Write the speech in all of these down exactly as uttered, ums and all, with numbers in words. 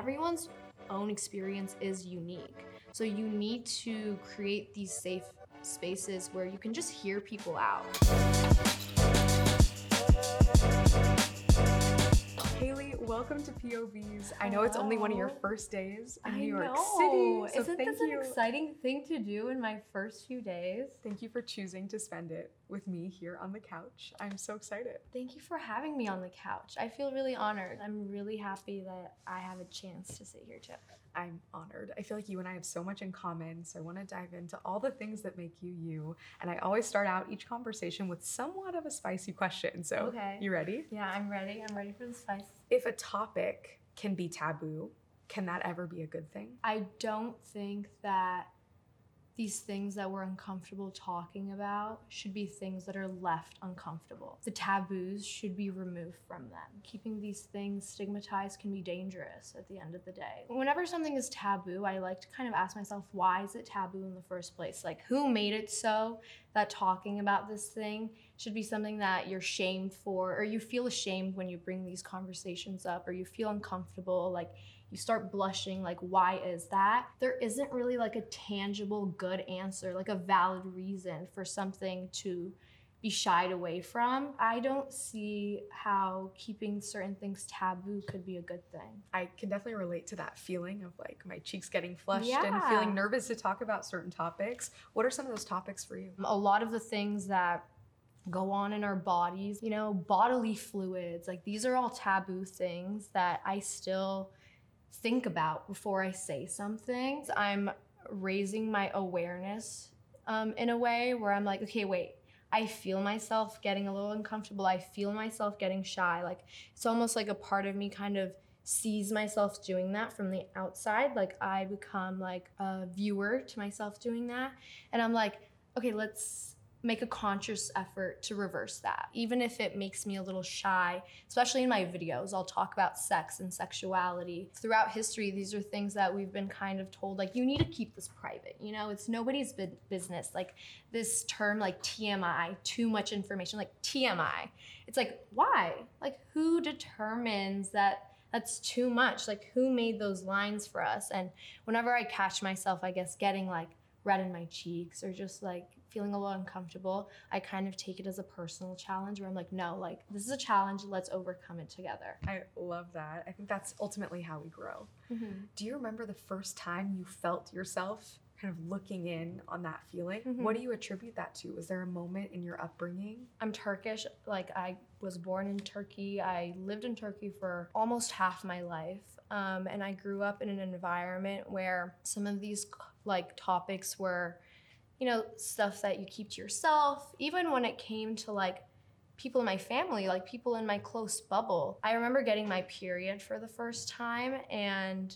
everyone's own experience is unique. So you need to create these safe spaces where you can just hear people out. Haley, welcome to P O Vs. I know it's only one of your first days in I New York know. City, so Isn't thank this you. an exciting thing to do in my first few days? Thank you for choosing to spend it with me here on the couch. I'm so excited. Thank you for having me on the couch. I feel really honored. I'm really happy that I have a chance to sit here too. I'm honored. I feel like you and I have so much in common, so I want to dive into all the things that make you you. And I always start out each conversation with somewhat of a spicy question. So, Okay. You ready? Yeah, I'm ready. I'm ready for the spice. If a topic can be taboo, can that ever be a good thing? I don't think that these things that we're uncomfortable talking about should be things that are left uncomfortable. The taboos should be removed from them. Keeping these things stigmatized can be dangerous at the end of the day. Whenever something is taboo, I like to kind of ask myself, why is it taboo in the first place? Like, who made it so that talking about this thing should be something that you're shamed for, or you feel ashamed when you bring these conversations up, or you feel uncomfortable, like you start blushing, like, why is that? There isn't really like a tangible good answer, like a valid reason for something to be shied away from. I don't see how keeping certain things taboo could be a good thing. I can definitely relate to that feeling of like my cheeks getting flushed Yeah. and feeling nervous to talk about certain topics. What are some of those topics for you? A lot of the things that go on in our bodies, you know, bodily fluids, like these are all taboo things that I still think about before I say something. I'm raising my awareness um, in a way where I'm like, okay, wait, I feel myself getting a little uncomfortable. I feel myself getting shy. Like it's almost like a part of me kind of sees myself doing that from the outside. Like I become like a viewer to myself doing that. And I'm like, okay, let's make a conscious effort to reverse that. Even if it makes me a little shy, especially in my videos, I'll talk about sex and sexuality. Throughout history, these are things that we've been kind of told, like, you need to keep this private, you know? It's nobody's bu- business. Like this term, like T M I, too much information, like T M I. It's like, why? Like who determines that that's too much? Like who made those lines for us? And whenever I catch myself, I guess, getting like red in my cheeks or just like feeling a little uncomfortable, I kind of take it as a personal challenge where I'm like, no, like this is a challenge, let's overcome it together. I love that. I think that's ultimately how we grow. Mm-hmm. Do you remember the first time you felt yourself kind of looking in on that feeling? Mm-hmm. What do you attribute that to? Was there a moment in your upbringing? I'm Turkish. Like I was born in Turkey. I lived in Turkey for almost half my life. Um, and I grew up in an environment where some of these like topics were, you know, stuff that you keep to yourself. Even when it came to like people in my family, like people in my close bubble. I remember getting my period for the first time and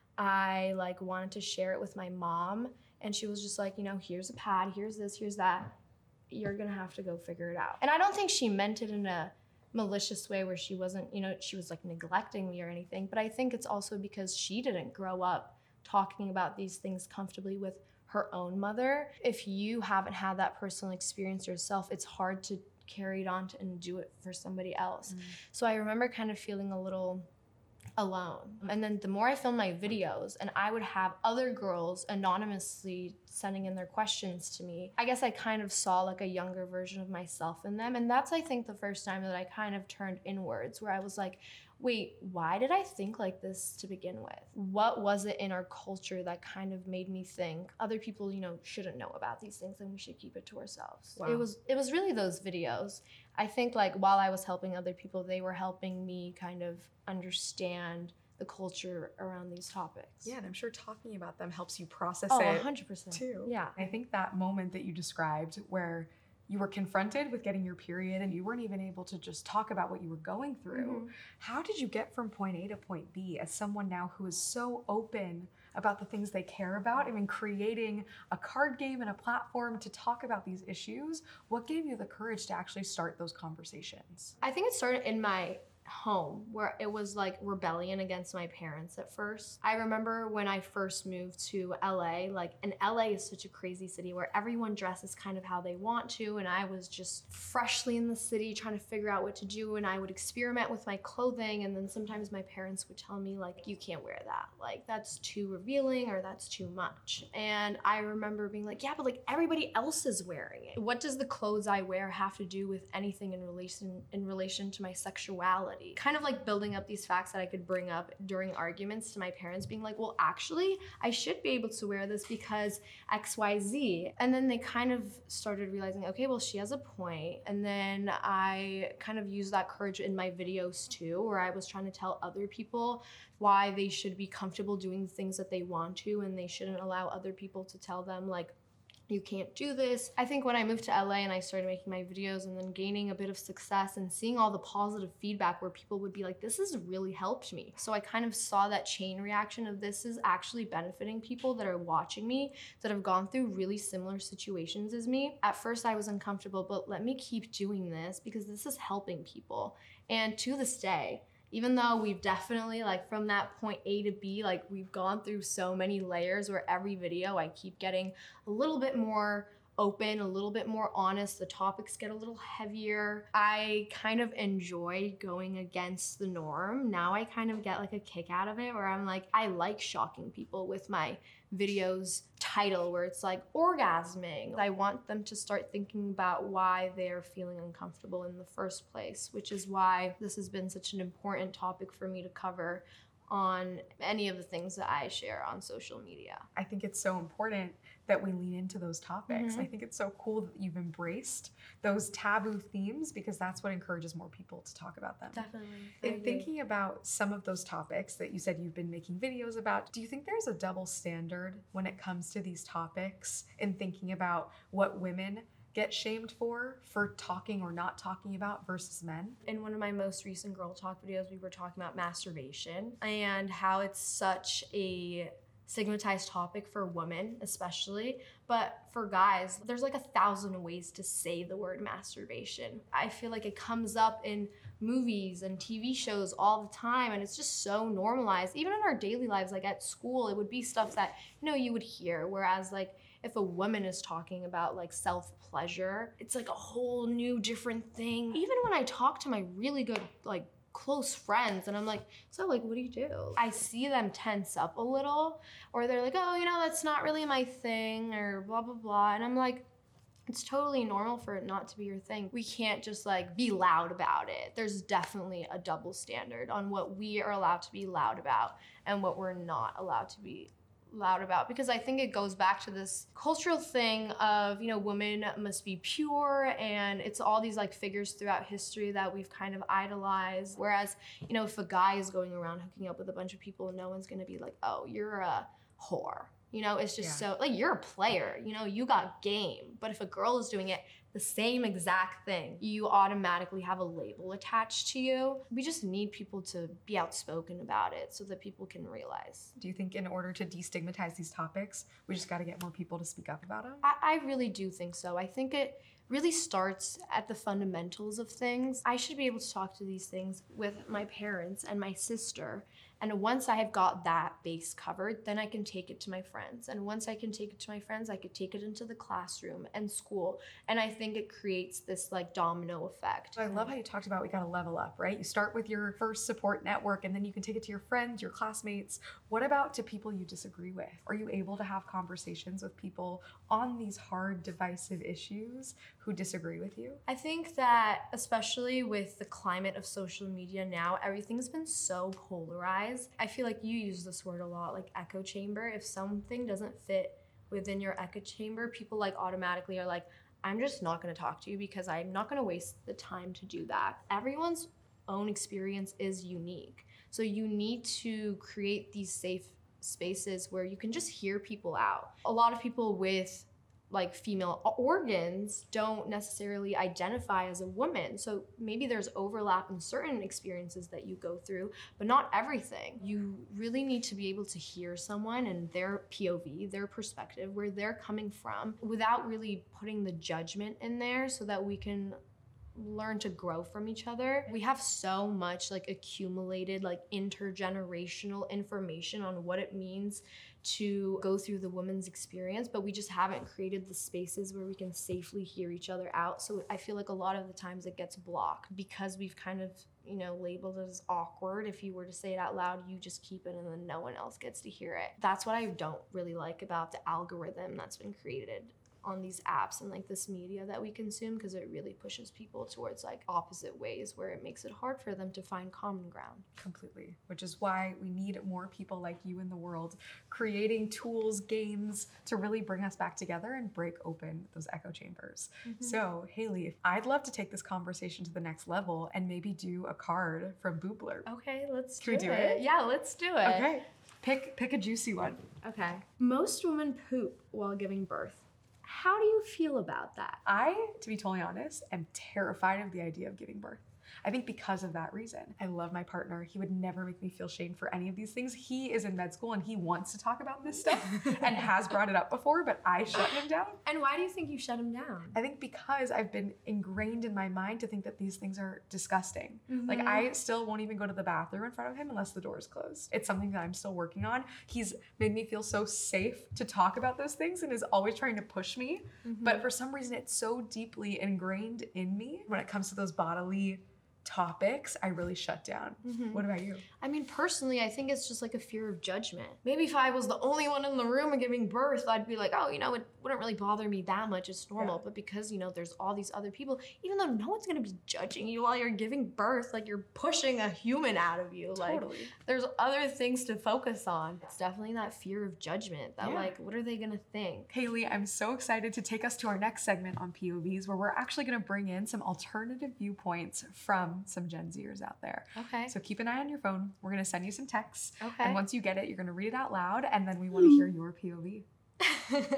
I like wanted to share it with my mom. And she was just like, you know, here's a pad, here's this, here's that. You're gonna have to go figure it out. And I don't think she meant it in a malicious way where she wasn't, you know, she was like neglecting me or anything. But I think it's also because she didn't grow up talking about these things comfortably with her own mother. If you haven't had that personal experience yourself, it's hard to carry it on to, and do it for somebody else. Mm. So I remember kind of feeling a little alone. And then the more I filmed my videos and I would have other girls anonymously sending in their questions to me, I guess I kind of saw like a younger version of myself in them. And that's, I think, the first time that I kind of turned inwards, where I was like, wait, why did I think like this to begin with? What was it in our culture that kind of made me think other people, you know, shouldn't know about these things and we should keep it to ourselves? Wow. It was it was really those videos. I think like while I was helping other people, they were helping me kind of understand the culture around these topics. Yeah, and I'm sure talking about them helps you process oh, it one hundred percent. too. Yeah. I think that moment that you described where you were confronted with getting your period and you weren't even able to just talk about what you were going through. Mm-hmm. How did you get from point A to point B as someone now who is so open about the things they care about? I mean, creating a card game and a platform to talk about these issues. What gave you the courage to actually start those conversations? I think it started in my home where it was like rebellion against my parents at first. I remember when I first moved to L A, like, and L A is such a crazy city where everyone dresses kind of how they want to, and I was just freshly in the city trying to figure out what to do, and I would experiment with my clothing, and then sometimes my parents would tell me, like, you can't wear that, like, that's too revealing or that's too much. And I remember being like, yeah, but like everybody else is wearing it. What does the clothes I wear have to do with anything in relation in relation to my sexuality? Kind of like building up these facts that I could bring up during arguments to my parents, being like, well, actually, I should be able to wear this because X Y Z. And then they kind of started realizing, okay, well, she has a point. And then I kind of used that courage in my videos too, where I was trying to tell other people why they should be comfortable doing the things that they want to, and they shouldn't allow other people to tell them, like, you can't do this. I think when I moved to L A and I started making my videos and then gaining a bit of success and seeing all the positive feedback where people would be like, this has really helped me. So I kind of saw that chain reaction of this is actually benefiting people that are watching me, that have gone through really similar situations as me. At first I was uncomfortable, but let me keep doing this because this is helping people. And to this day, even though we've definitely, like, from that point A to B, like, we've gone through so many layers where every video I keep getting a little bit more open, a little bit more honest, the topics get a little heavier. I kind of enjoy going against the norm. Now I kind of get like a kick out of it where I'm like, I like shocking people with my videos title where it's like orgasming. I want them to start thinking about why they're feeling uncomfortable in the first place, which is why this has been such an important topic for me to cover on any of the things that I share on social media. I think it's so important that we lean into those topics. Mm-hmm. I think it's so cool that you've embraced those taboo themes because that's what encourages more people to talk about them. Definitely. In thinking about some of those topics that you said you've been making videos about, do you think there's a double standard when it comes to these topics in thinking about what women get shamed for, for talking or not talking about versus men? In one of my most recent Girl Talk videos, we were talking about masturbation and how it's such a stigmatized topic for women especially, but for guys, there's like a thousand ways to say the word masturbation. I feel like it comes up in movies and T V shows all the time, and it's just so normalized. Even in our daily lives, like at school, it would be stuff that, you know, you would hear, whereas like if a woman is talking about like self-pleasure, it's like a whole new different thing. Even when I talk to my really good like close friends and I'm like, so like, what do you do? I see them tense up a little, or they're like, oh, you know, that's not really my thing, or blah, blah, blah. And I'm like, it's totally normal for it not to be your thing. We can't just like be loud about it. There's definitely a double standard on what we are allowed to be loud about and what we're not allowed to be loud about, because I think it goes back to this cultural thing of, you know, women must be pure, and it's all these like figures throughout history that we've kind of idolized. Whereas, you know, if a guy is going around hooking up with a bunch of people, no one's gonna be like, oh, you're a whore. You know, it's just Yeah. so, like, you're a player, you know, you got game. But if a girl is doing it, the same exact thing, you automatically have a label attached to you. We just need people to be outspoken about it so that people can realize. Do you think in order to destigmatize these topics, we just got to get more people to speak up about them? I, I really do think so. I think it really starts at the fundamentals of things. I should be able to talk to these things with my parents and my sister. And once I have got that base covered, then I can take it to my friends. And once I can take it to my friends, I could take it into the classroom and school. And I think it creates this like domino effect. So I love how you talked about we got to level up, right? You start with your first support network and then you can take it to your friends, your classmates. What about to people you disagree with? Are you able to have conversations with people on these hard, divisive issues who disagree with you? I think that especially with the climate of social media now, everything's been so polarized. I feel like you use this word a lot, like echo chamber. If something doesn't fit within your echo chamber, people like automatically are like, I'm just not gonna talk to you because I'm not gonna waste the time to do that. Everyone's own experience is unique. So you need to create these safe spaces where you can just hear people out. A lot of people with like female organs don't necessarily identify as a woman. So maybe there's overlap in certain experiences that you go through, but not everything. You really need to be able to hear someone and their P O V, their perspective, where they're coming from, without really putting the judgment in there, so that we can learn to grow from each other. We have so much like accumulated like intergenerational information on what it means to go through the woman's experience, but we just haven't created the spaces where we can safely hear each other out. So I feel like a lot of the times it gets blocked because we've kind of, you know, labeled it as awkward. If you were to say it out loud, you just keep it and then no one else gets to hear it. That's what I don't really like about the algorithm that's been created on these apps and like this media that we consume, because it really pushes people towards like opposite ways where it makes it hard for them to find common ground. Completely, which is why we need more people like you in the world creating tools, games to really bring us back together and break open those echo chambers. Mm-hmm. So Haley, I'd love to take this conversation to the next level and maybe do a card from Boobler. Okay, let's Can do, we do it. it. Yeah, let's do it. Okay, pick pick a juicy one. Okay. Most women poop while giving birth. How do you feel about that? I, to be totally honest, am terrified of the idea of giving birth. I think because of that reason. I love my partner. He would never make me feel shame for any of these things. He is in med school and he wants to talk about this stuff and has brought it up before, but I shut him down. And why do you think you shut him down? I think because I've been ingrained in my mind to think that these things are disgusting. Mm-hmm. Like I still won't even go to the bathroom in front of him unless the door is closed. It's something that I'm still working on. He's made me feel so safe to talk about those things and is always trying to push me. Mm-hmm. But for some reason, it's so deeply ingrained in me when it comes to those bodily topics, I really shut down. Mm-hmm. What about you? I mean, personally, I think it's just like a fear of judgment. Maybe if I was the only one in the room and giving birth, I'd be like, oh, you know, it wouldn't really bother me that much. It's normal. Yeah. But because, you know, there's all these other people, even though no one's going to be judging you while you're giving birth, like you're pushing a human out of you. Like totally. There's other things to focus on. It's definitely that fear of judgment that yeah. like, what are they going to think? Haley, I'm so excited to take us to our next segment on P O Vs where we're actually going to bring in some alternative viewpoints from some Gen Zers out there. Okay. So keep an eye on your phone. We're going to send you some texts. Okay. And once you get it, you're going to read it out loud and then we want to hear your P O V. What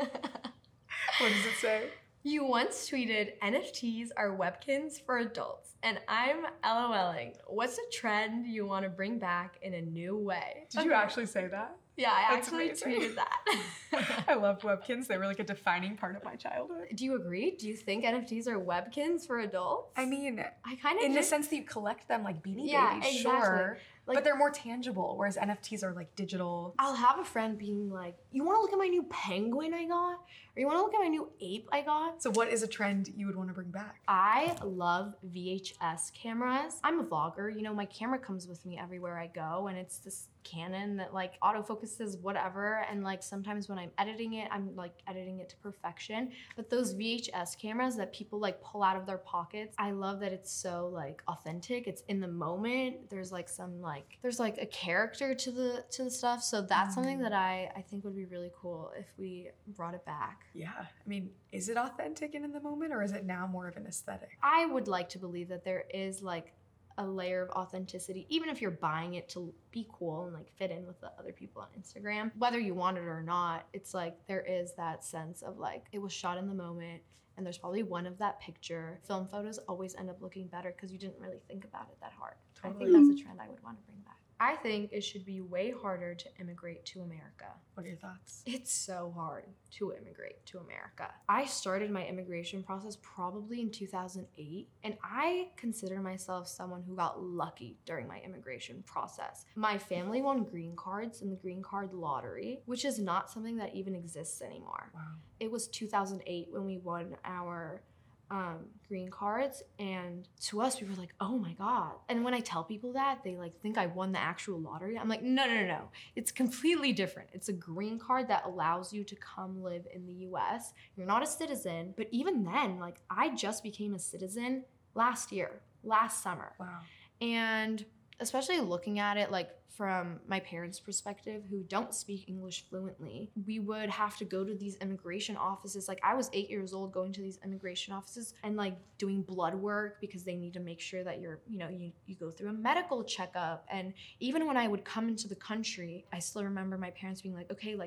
does it say? You once tweeted N F Ts are webkins for adults, and I'm LOLing. What's a trend you want to bring back in a new way? Did okay. you actually say that? Yeah, I That's actually amazing. tweeted that. I loved webkins. They were like a defining part of my childhood. Do you agree? Do you think N F Ts are webkins for adults? I mean, I kind of in just... the sense that you collect them like Beanie yeah, Babies, exactly. sure. Like, but they're more tangible, whereas N F Ts are like digital. I'll have a friend being like, you want to look at my new penguin I got? Or you want to look at my new ape I got? So what is a trend you would want to bring back? I love V H S cameras. I'm a vlogger. You know, my camera comes with me everywhere I go, and it's this Canon that like autofocuses whatever, and like sometimes when I'm editing it, I'm like editing it to perfection. But those V H S cameras that people like pull out of their pockets, I love that it's so like authentic. It's in the moment. There's like some like there's like a character to the to the stuff. So that's mm. something that I I think would be really cool if we brought it back. Yeah, I mean, is it authentic and in the moment, or is it now more of an aesthetic? I would like to believe that there is like a layer of authenticity, even if you're buying it to be cool and like fit in with the other people on Instagram. Whether you want it or not, it's like there is that sense of like it was shot in the moment and there's probably one of that picture. Film photos always end up looking better because you didn't really think about it that hard. Totally. I think that's a trend I would want to bring back. I think it should be way harder to immigrate to America. What are your thoughts? It's so hard to immigrate to America. I started my immigration process probably in two thousand eight, and I consider myself someone who got lucky during my immigration process. My family won green cards in the green card lottery, which is not something that even exists anymore. Wow. It was two thousand eight when we won our um, green cards, and to us, we were like, oh my God. And when I tell people that, they like think I won the actual lottery. I'm like, no, no, no, no. It's completely different. It's a green card that allows you to come live in the U S. You're not a citizen, but even then, like I just became a citizen last year, last summer. Wow. And especially looking at it like from my parents' perspective who don't speak English fluently, we would have to go to these immigration offices. Like I was eight years old going to these immigration offices and like doing blood work because they need to make sure that you're, you know, you, you go through a medical checkup. And even when I would come into the country, I still remember my parents being like, okay, like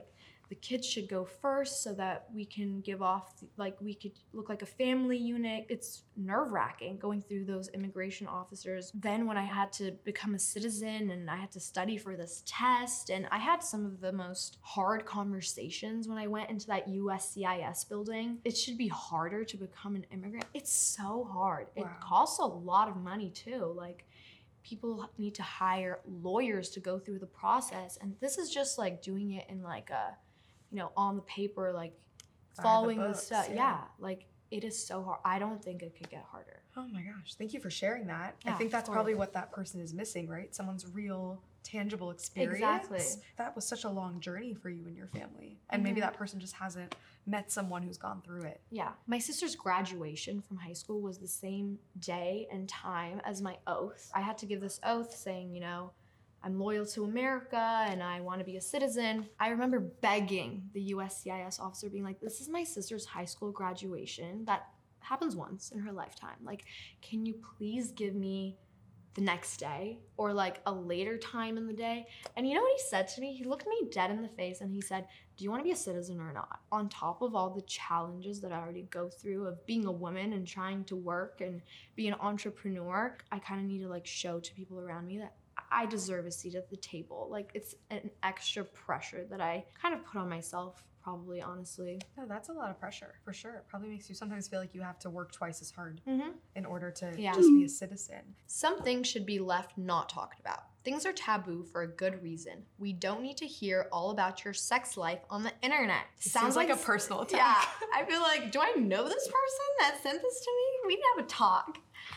the kids should go first so that we can give off, like we could look like a family unit. It's nerve-wracking going through those immigration officers. Then when I had to become a citizen and I had to study for this test, and I had some of the most hard conversations when I went into that U S C I S building. It should be harder to become an immigrant. It's so hard. It Wow. costs a lot of money too. Like, people need to hire lawyers to go through the process, and this is just like doing it in like a, you know, on the paper, like the following the, books, stuff. yeah. Yeah, like it is so hard. I don't think it could get harder. Oh my gosh, thank you for sharing that. I Yeah, think of that's course. probably what that person is missing, right? Someone's real, tangible experience. Exactly. That was such a long journey for you and your family. And maybe Mhm. that person just hasn't met someone who's gone through it. Yeah. My sister's graduation from high school was the same day and time as my oath. I had to give this oath saying, you know, I'm loyal to America and I want to be a citizen. I remember begging the U S C I S officer, being like, this is my sister's high school graduation. That happens once in her lifetime. Like, can you please give me the next day or like a later time in the day? And you know what he said to me? He looked me dead in the face and he said, do you want to be a citizen or not? On top of all the challenges that I already go through of being a woman and trying to work and be an entrepreneur, I kind of need to like show to people around me that I deserve a seat at the table. Like, it's an extra pressure that I kind of put on myself, probably, honestly. No, that's a lot of pressure, for sure. It probably makes you sometimes feel like you have to work twice as hard Mm-hmm. in order to Yeah. just be a citizen. Some things should be left not talked about. Things are taboo for a good reason. We don't need to hear all about your sex life on the internet. It seems like a personal attack. Yeah, I feel like, do I know this person that sent this to me? We need to have a talk.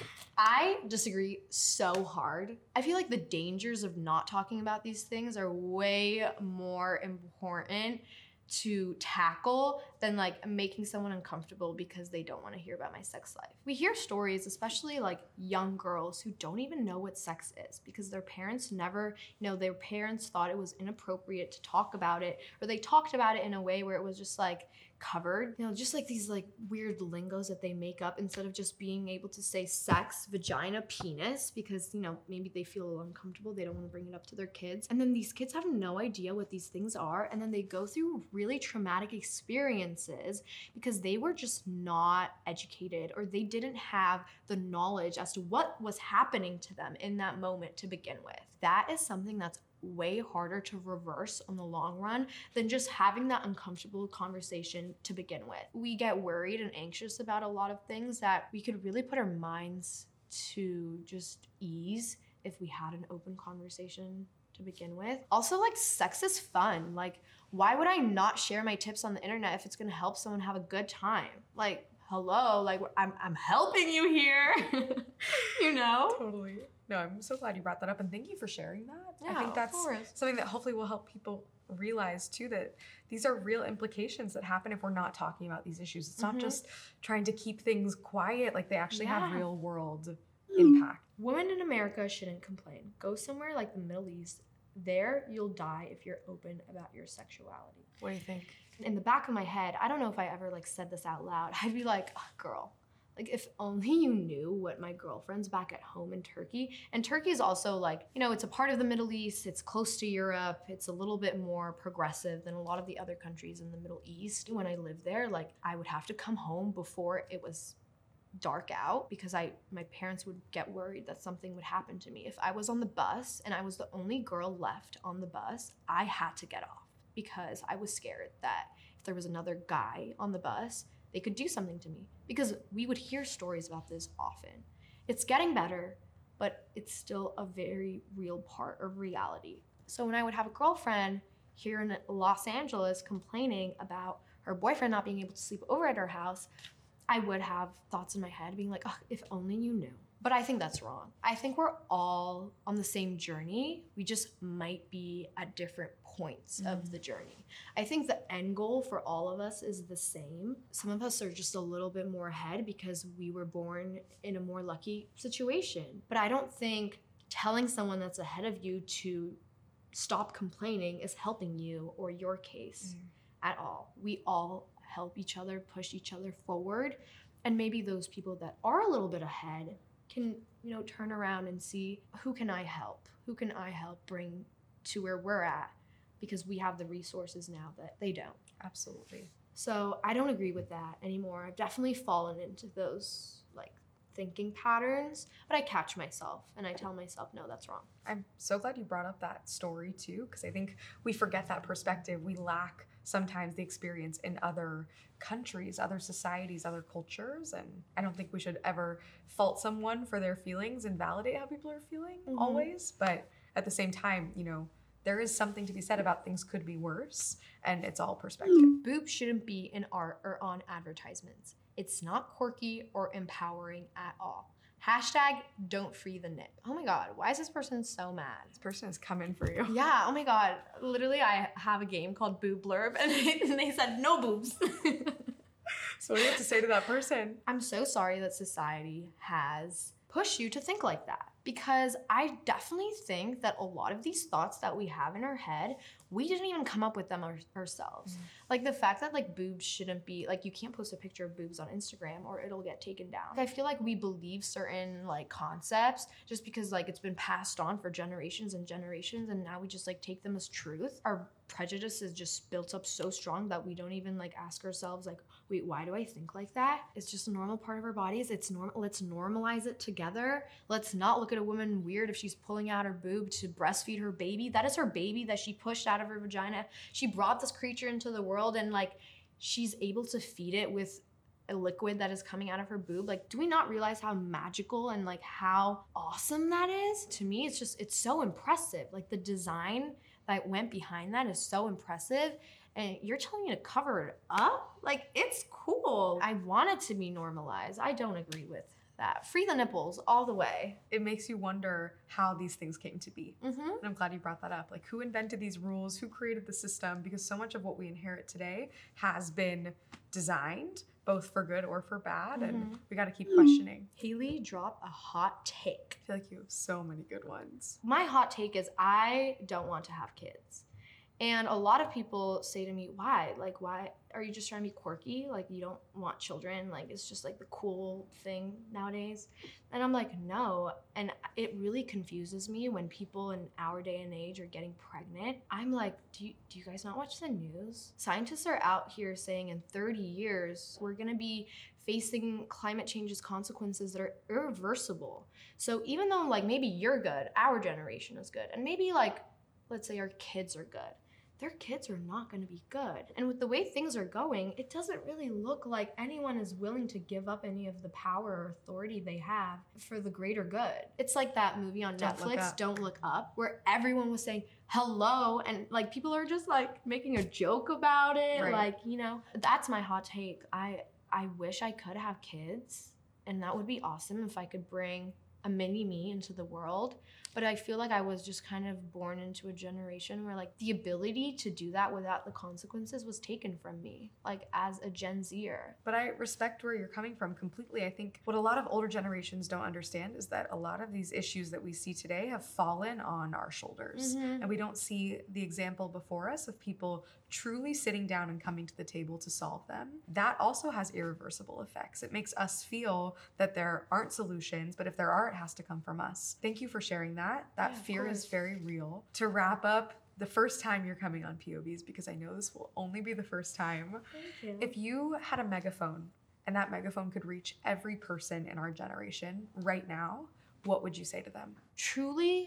I disagree so hard. I feel like the dangers of not talking about these things are way more important to tackle than like making someone uncomfortable because they don't want to hear about my sex life. We hear stories, especially like young girls who don't even know what sex is because their parents never, you know, their parents thought it was inappropriate to talk about it, or they talked about it in a way where it was just like covered, you know, just like these like weird lingos that they make up instead of just being able to say sex, vagina, penis, because, you know, maybe they feel a little uncomfortable, they don't want to bring it up to their kids. And then these kids have no idea what these things are, and then they go through really traumatic experiences because they were just not educated, or they didn't have the knowledge as to what was happening to them in that moment to begin with. That is something that's way harder to reverse on the long run than just having that uncomfortable conversation to begin with. We get worried and anxious about a lot of things that we could really put our minds to just ease if we had an open conversation to begin with. Also, like, sex is fun. Like, why would I not share my tips on the internet if it's gonna help someone have a good time? Like, hello, like I'm, I'm helping you here, you know? Totally. No, I'm so glad you brought that up, and thank you for sharing that. Yeah, I think that's of course. something that hopefully will help people realize too, that these are real implications that happen if we're not talking about these issues. It's not Mhm. just trying to keep things quiet, like they actually have Yeah. real world impact. Women in America shouldn't complain. Go somewhere like the Middle East. There, you'll die if you're open about your sexuality. What do you think? In the back of my head, I don't know if I ever like said this out loud. I'd be like, oh, girl, like if only you knew what my girlfriends back at home in Turkey. And Turkey is also like, you know, it's a part of the Middle East. It's close to Europe. It's a little bit more progressive than a lot of the other countries in the Middle East. When I lived there, like I would have to come home before it was dark out because I my parents would get worried that something would happen to me. If I was on the bus and I was the only girl left on the bus, I had to get off because I was scared that if there was another guy on the bus, they could do something to me, because we would hear stories about this often. It's getting better, but it's still a very real part of reality. So when I would have a girlfriend here in Los Angeles complaining about her boyfriend not being able to sleep over at her house, I would have thoughts in my head being like, oh, if only you knew. But I think that's wrong. I think we're all on the same journey. We just might be at different points Mhm. of the journey. I think the end goal for all of us is the same. Some of us are just a little bit more ahead because we were born in a more lucky situation. But I don't think telling someone that's ahead of you to stop complaining is helping you or your case Mm. at all. We all help each other, push each other forward. And maybe those people that are a little bit ahead can, you know, turn around and see, who can I help? Who can I help bring to where we're at? because we have the resources now that they don't. Absolutely. So I don't agree with that anymore. I've definitely fallen into those like thinking patterns, but I catch myself and I tell myself, no, that's wrong. I'm so glad you brought up that story too, because I think we forget that perspective. We lack sometimes the experience in other countries, other societies, other cultures. And I don't think we should ever fault someone for their feelings and validate how people are feeling Mhm. always. But at the same time, you know, there is something to be said about things could be worse, and it's all perspective. Boobs shouldn't be in art or on advertisements. It's not quirky or empowering at all. Hashtag don't free the nip. Oh my God, why is this person so mad? This person is coming for you. Yeah, oh my God. Literally, I have a game called Boob Blurb and they, and they said no boobs. So what do you have to say to that person? I'm so sorry that society has pushed you to think like that, because I definitely think that a lot of these thoughts that we have in our head, we didn't even come up with them our- ourselves. Mm. Like the fact that like boobs shouldn't be, like you can't post a picture of boobs on Instagram or it'll get taken down. I feel like we believe certain like concepts just because like it's been passed on for generations and generations and now we just like take them as truth. Our prejudice is just built up so strong that we don't even like ask ourselves like, wait, why do I think like that? It's just a normal part of our bodies. It's normal. Let's normalize it together. Let's not look at a woman weird if she's pulling out her boob to breastfeed her baby. That is her baby that she pushed out of her vagina. She brought this creature into the world and like she's able to feed it with a liquid that is coming out of her boob. Like, do we not realize how magical and like how awesome that is? To me, it's just, it's so impressive. Like the design that went behind that is so impressive. And you're telling me to cover it up? Like, it's cool. I want it to be normalized. I don't agree with that. Free the nipples all the way. It makes you wonder how these things came to be. Mm-hmm. And I'm glad you brought that up. Like, who invented these rules? Who created the system? Because so much of what we inherit today has been designed, both for good or for bad. Mm-hmm. And we got to keep questioning. Haley, drop a hot take. I feel like you have so many good ones. My hot take is I don't want to have kids. And a lot of people say to me, why? Like, why are you just trying to be quirky? Like, you don't want children? Like, it's just like the cool thing nowadays. And I'm like, no. And it really confuses me when people in our day and age are getting pregnant. I'm like, do you, do you guys not watch the news? Scientists are out here saying in thirty years, we're gonna be facing climate change's consequences that are irreversible. So even though like maybe you're good, our generation is good, and maybe like, let's say our kids are good, their kids are not going to be good. And with the way things are going, it doesn't really look like anyone is willing to give up any of the power or authority they have for the greater good. It's like that movie on Don't Look Netflix, Up. Don't Look Up, where everyone was saying hello and like people are just like making a joke about it. Right. Like, you know, that's my hot take. I I wish I could have kids, and that would be awesome if I could bring a mini me into the world. But I feel like I was just kind of born into a generation where like the ability to do that without the consequences was taken from me, like as a Gen Zer. But I respect where you're coming from completely. I think what a lot of older generations don't understand is that a lot of these issues that we see today have fallen on our shoulders. Mhm. And we don't see the example before us of people truly sitting down and coming to the table to solve them. That also has irreversible effects. It makes us feel that there aren't solutions, but if there are, it has to come from us. Thank you for sharing that. That Yeah, of fear is course. very real. To wrap up, the first time you're coming on P O Vs, because I know this will only be the first time. Thank you. If you had a megaphone and that megaphone could reach every person in our generation right now, what would you say to them? Truly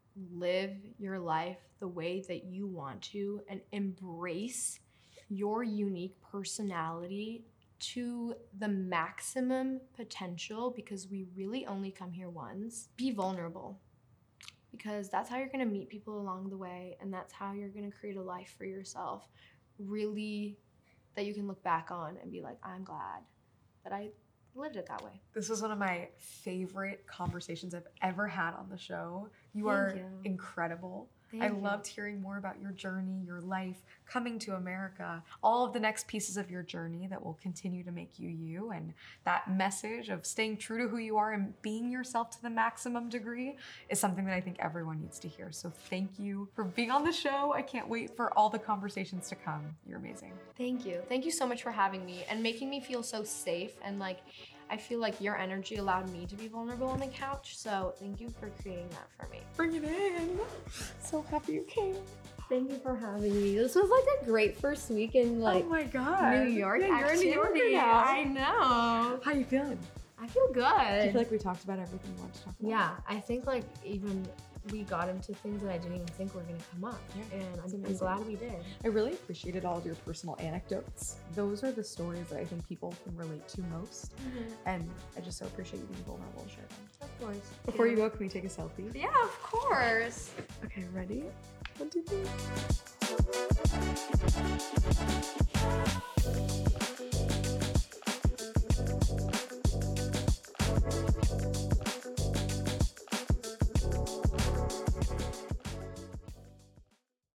live your life the way that you want to and embrace your unique personality to the maximum potential, because we really only come here once. Be vulnerable, because that's how you're going to meet people along the way, and that's how you're going to create a life for yourself, really, that you can look back on and be like, I'm glad that I lived it that way. This was one of my favorite conversations I've ever had on the show. You Thank are you. incredible. Thank I you. loved hearing more about your journey, your life, coming to America, all of the next pieces of your journey that will continue to make you you, and that message of staying true to who you are and being yourself to the maximum degree is something that I think everyone needs to hear. So thank you for being on the show. I can't wait for all the conversations to come. You're amazing. Thank you. Thank you so much for having me and making me feel so safe, and like I feel like your energy allowed me to be vulnerable on the couch. So thank you for creating that for me. Bring it in. So happy you came. Thank you for having me. This was like a great first week in like oh my god. New York Yeah, you're a New Yorker activity. now. I know. How you feeling? I feel good. Do you feel like we talked about everything you want to talk about? Yeah, I think like even we got into things that I didn't even think were gonna come up. Yeah, and it's I'm, I'm amazing. glad we did. I really appreciated all of your personal anecdotes. Those are the stories that I think people can relate to most. And I just so appreciate you being vulnerable and share them. Of course. Before yeah. you go, can we take a selfie? Yeah, of course. Okay, ready? One, two, three.